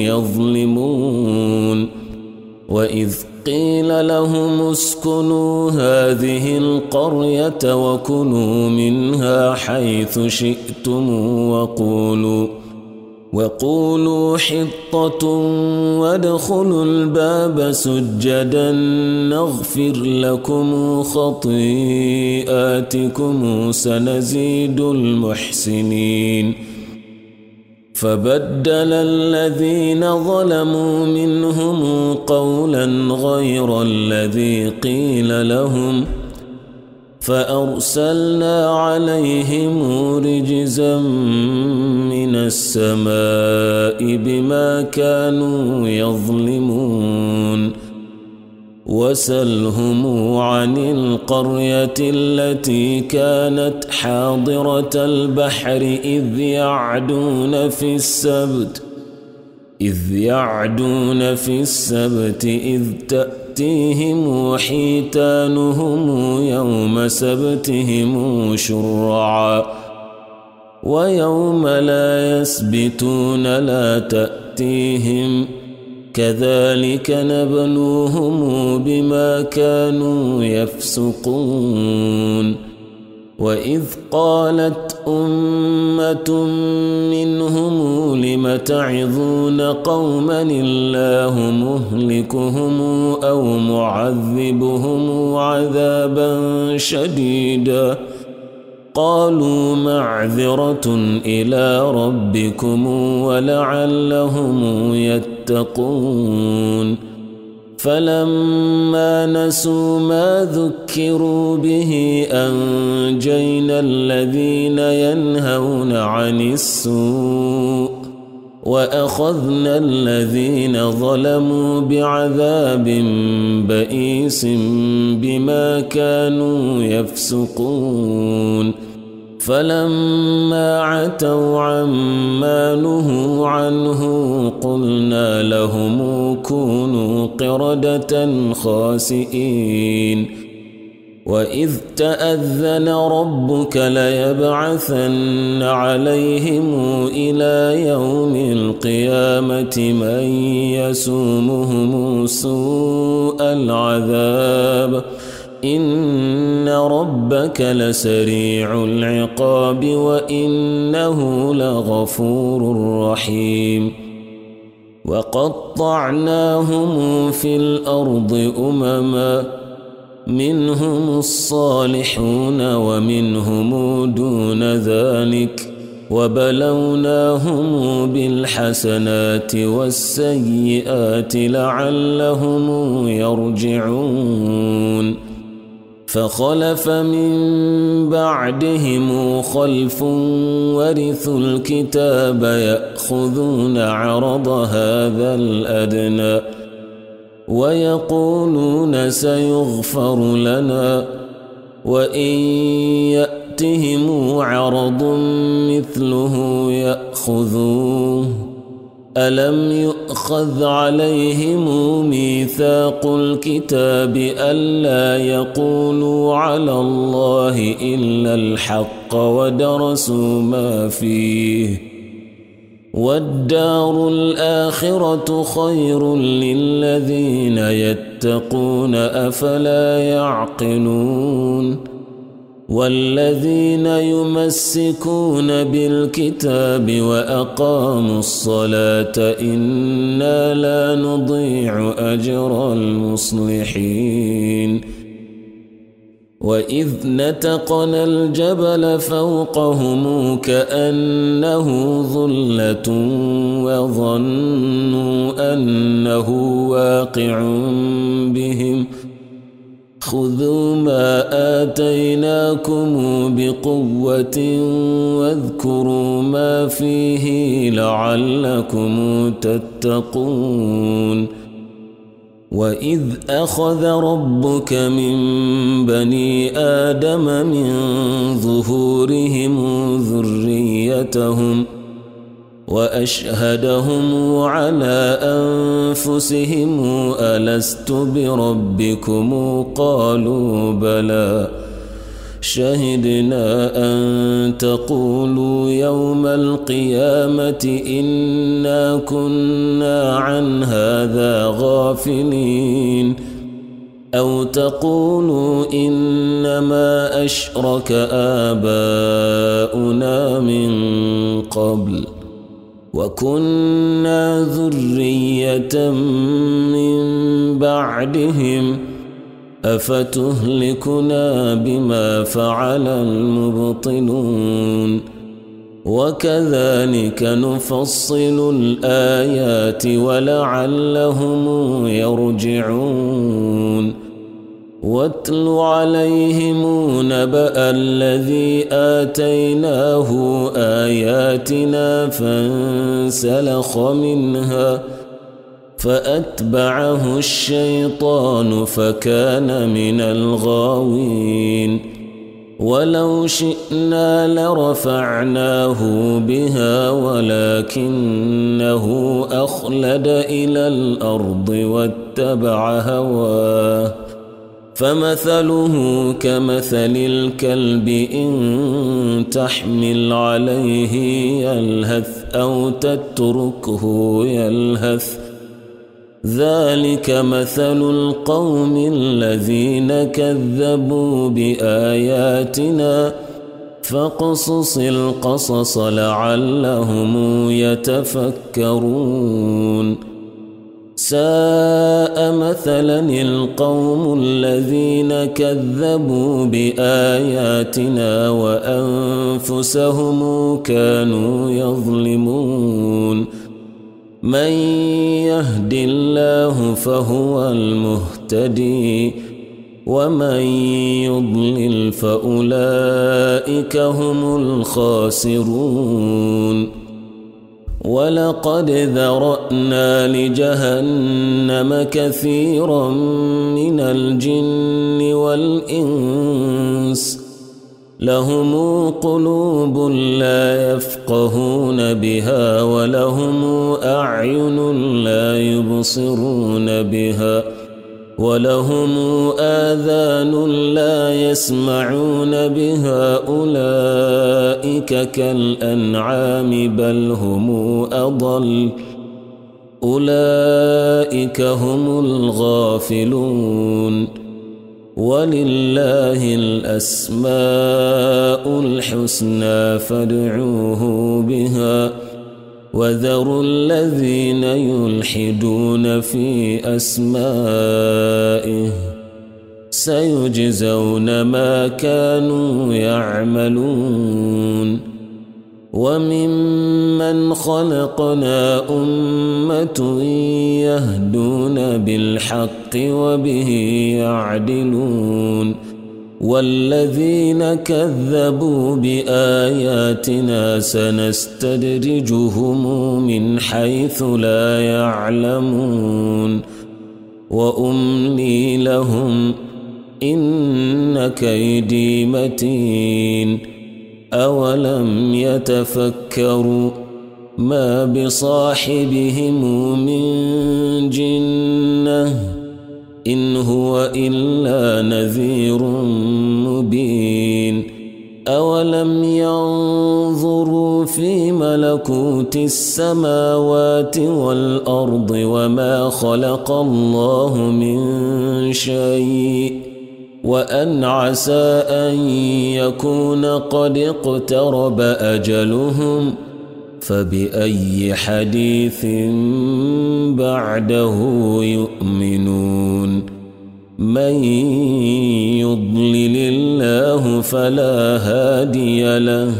يظلمون وإذ قيل لهم اسكنوا هذه القرية وكلوا منها حيث شئتم وقولوا وقولوا حطة وادخلوا الباب سجدا نغفر لكم خطيئاتكم سنزيد المحسنين فبدل الذين ظلموا منهم قولا غير الذي قيل لهم فأرسلنا عليهم رجزا من السماء بما كانوا يظلمون وسلهم عن القرية التي كانت حاضرة البحر إذ يعدون في السبت إذ يعدون في السبت إذ تأتيهم حيتانهم يوم سبتهم شرعا ويوم لا يسبتون لا تأتيهم كذلك نبلوهم بما كانوا يفسقون وإذ قالت أمة منهم لم تعظون قوما الله مهلكهم أو معذبهم عذابا شديدا قالوا معذرة إلى ربكم ولعلهم يتقون فلما نسوا ما ذكروا به أنجينا الذين ينهون عن السوء وأخذنا الذين ظلموا بعذاب بئيس بما كانوا يفسقون فلما عتوا عما نهوا عنه قلنا لهم كونوا قردة خاسئين وإذ تأذن ربك ليبعثن عليهم إلى يوم القيامة من يسومهم سوء العذاب إن ربك لسريع العقاب وإنه لغفور رحيم وقطعناهم في الأرض أمما منهم الصالحون ومنهم دون ذلك وبلوناهم بالحسنات والسيئات لعلهم يرجعون فخلف من بعدهم خلف ورثوا الكتاب يأخذون عرض هذا الأدنى ويقولون سيغفر لنا وإن يأتهم عرض مثله يأخذوه ألم يؤخذ عليهم ميثاق الكتاب ألا يقولوا على الله إلا الحق ودرسوا ما فيه والدار الآخرة خير للذين يتقون أفلا يعقلون والذين يمسكون بالكتاب وأقاموا الصلاة إنا لا نضيع أجر المصلحين وإذ نتقنا الجبل فوقهم كأنه ظلة وظنوا أنه واقع بهم خذوا ما آتيناكم بقوة واذكروا ما فيه لعلكم تتقون وإذ أخذ ربك من بني آدم من ظهورهم ذريتهم وأشهدهم على أنفسهم ألست بربكم قالوا بلى شهدنا أن تقولوا يوم القيامة إنا كنا عن هذا غافلين أو تقولوا إنما أشرك آباؤنا من قبل وكنا ذرية من بعدهم أفتهلكنا بما فعل المبطلون وكذلك نفصل الآيات ولعلهم يرجعون واتل عليهم نبأ الذي آتيناه آياتنا فانسلخ منها فأتبعه الشيطان فكان من الغاوين ولو شئنا لرفعناه بها ولكنه أخلد إلى الأرض واتبع هواه فمثله كمثل الكلب إن تحمل عليه يلهث أو تتركه يلهث ذلك مثل القوم الذين كذبوا بآياتنا فاقصص القصص لعلهم يتفكرون ساء مثلا القوم الذين كذبوا بآياتنا وأنفسهم كانوا يظلمون من يهد الله فهو المهتدي ومن يضلل فأولئك هم الخاسرون ولقد ذرأنا لجهنم كثيرا من الجن والإنس لهم قلوب لا يفقهون بها ولهم أعين لا يبصرون بها ولهم آذان لا يسمعون بها أولئك كالأنعام بل هم أضل أولئك هم الغافلون ولله الأسماء الحسنى فادعوه بها وذروا الذين يلحدون في أسمائه سيجزون ما كانوا يعملون وممن خلقنا أمة يهدون بالحق وبه يعدلون والذين كذبوا بآياتنا سنستدرجهم من حيث لا يعلمون وأملي لهم إن كيدي متين أولم يتفكروا ما بصاحبهم من جنة إن هو إلا نذير مبين أولم ينظروا في ملكوت السماوات والأرض وما خلق الله من شيء وأن عسى أن يكون قد اقترب أجلهم فبأي حديث بعده يؤمنون من يضلل الله فلا هادي له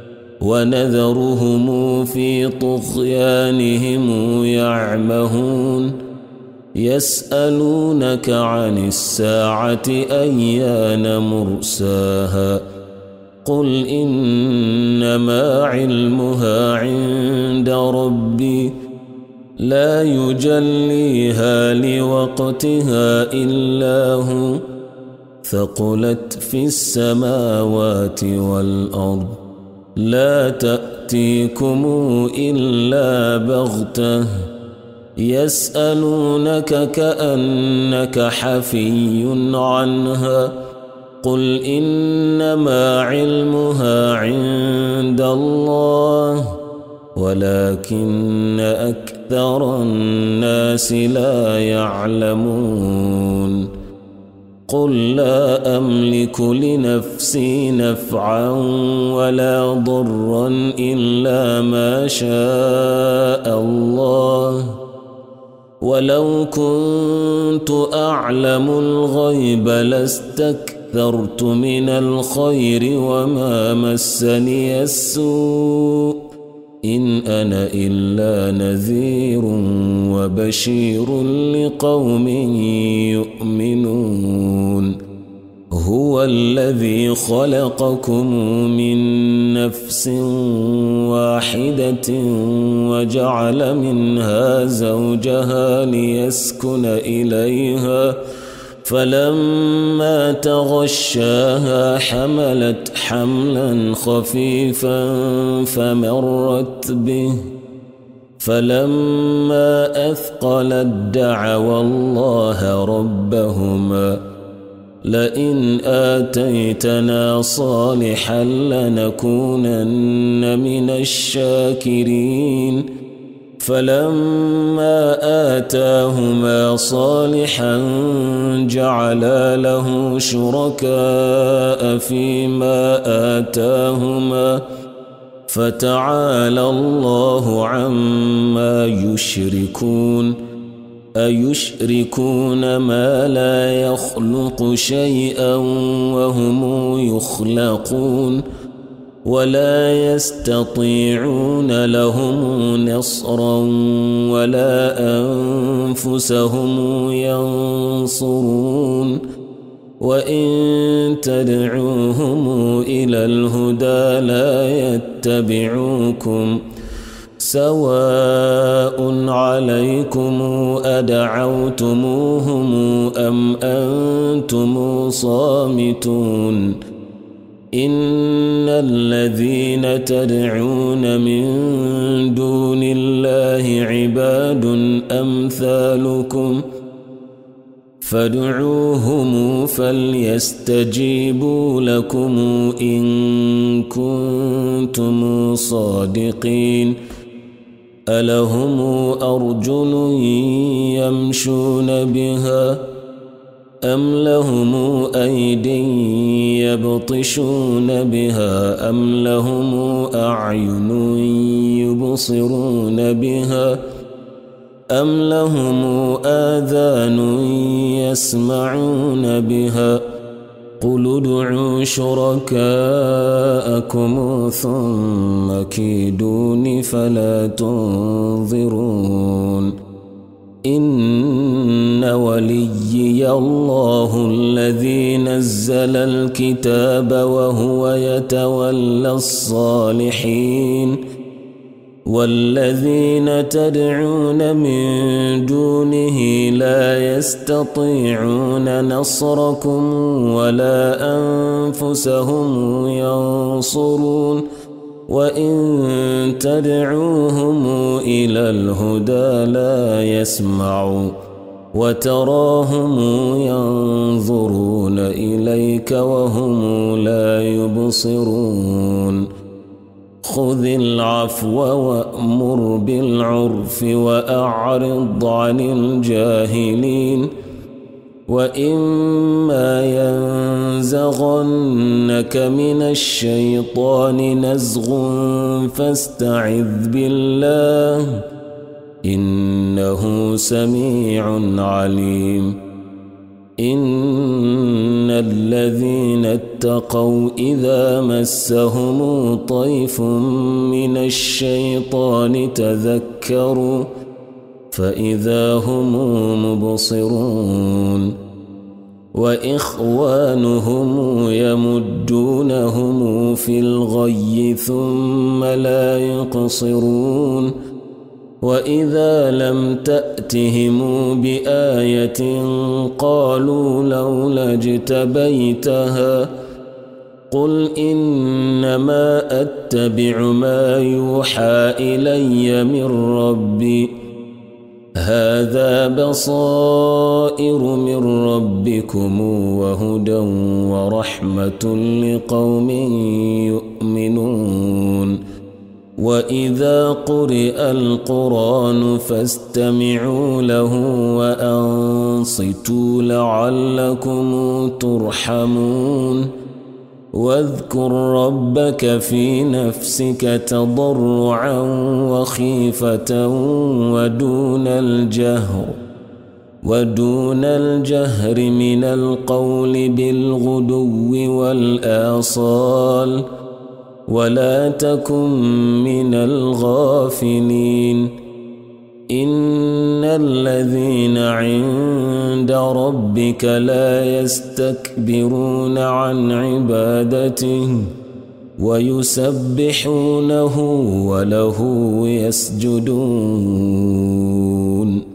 ونذرهم في طغيانهم يعمهون يسألونك عن الساعة أيان مرساها قل إنما علمها عند ربي لا يجليها لوقتها إلا هو ثقلت في السماوات والأرض لا تأتيكم إلا بغتة يسألونك كأنك حفي عنها قل إنما علمها عند الله ولكن أكثر الناس لا يعلمون قل لا أملك لنفسي نفعا ولا ضرا إلا ما شاء الله ولو كنت أعلم الغيب لاستكثرت من الخير وما مسني السوء إن أنا إلا نذير وبشير لقوم يؤمنون هو الذي خلقكم من نفس واحدة وجعل منها زوجها ليسكن إليها فلما تغشاها حملت حملا خفيفا فمرت به فلما أثقلت دعوا الله ربهما لئن آتيتنا صالحا لنكونن من الشاكرين فلما آتاهما صالحا جعلا له شركاء فيما آتاهما فتعالى الله عما يشركون أيشركون ما لا يخلق شيئا وهم يخلقون ولا يستطيعون لهم نصرا ولا أنفسهم ينصرون وإن تدعوهم إلى الهدى لا يتبعوكم سواء عليكم أدعوتموهم أم أنتم صامتون إن الذين تدعون من دون الله عباد أمثالكم فادعوهم فليستجيبوا لكم إن كنتم صادقين ألهم أرجل يمشون بها أم لهم أيد يبطشون بها أم لهم أعين يبصرون بها أم لهم آذان يسمعون بها قل ادعوا شركاءكم ثم كيدون فلا تنظرون إن وليي الله الذي نزل الكتاب وهو يتولى الصالحين والذين تدعون من دونه لا يستطيعون نصركم ولا أنفسهم ينصرون وإن تدعوهم إلى الهدى لا يسمعوا وتراهم ينظرون إليك وهم لا يبصرون خذ العفو وأمر بالعرف وأعرض عن الجاهلين وإما ينزغنك من الشيطان نزغ فاستعذ بالله إنه سميع عليم إن الذين اتقوا إذا مسهم طيف من الشيطان تذكروا فإذا هم مبصرون وإخوانهم يمدونهم في الغي ثم لا يقصرون وإذا لم تأتهم بآية قالوا لولا اجتبيتها قل إنما أتبع ما يوحى إلي من ربي هذا بصائر من ربكم وهدى ورحمة لقوم يؤمنون وإذا قرئ القرآن فاستمعوا له وأنصتوا لعلكم ترحمون واذكر ربك في نفسك تضرعا وخيفة ودون الجهر ودون الجهر من القول بالغدو والآصال ولا تكن من الغافلين إن الذين عند ربك لا يستكبرون عن عبادته ويسبحونه وله يسجدون